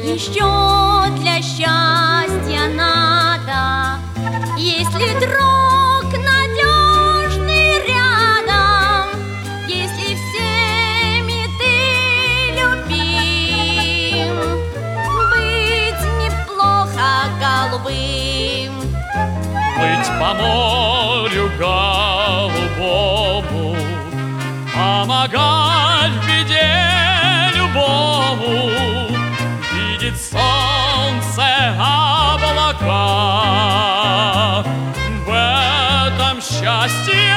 еще для счастья надо, если друг надежный рядом, если всеми ты любим, быть неплохо голубым. Плыть по морю голубому, помогать в беде любому, видеть солнце, облака, в этом счастье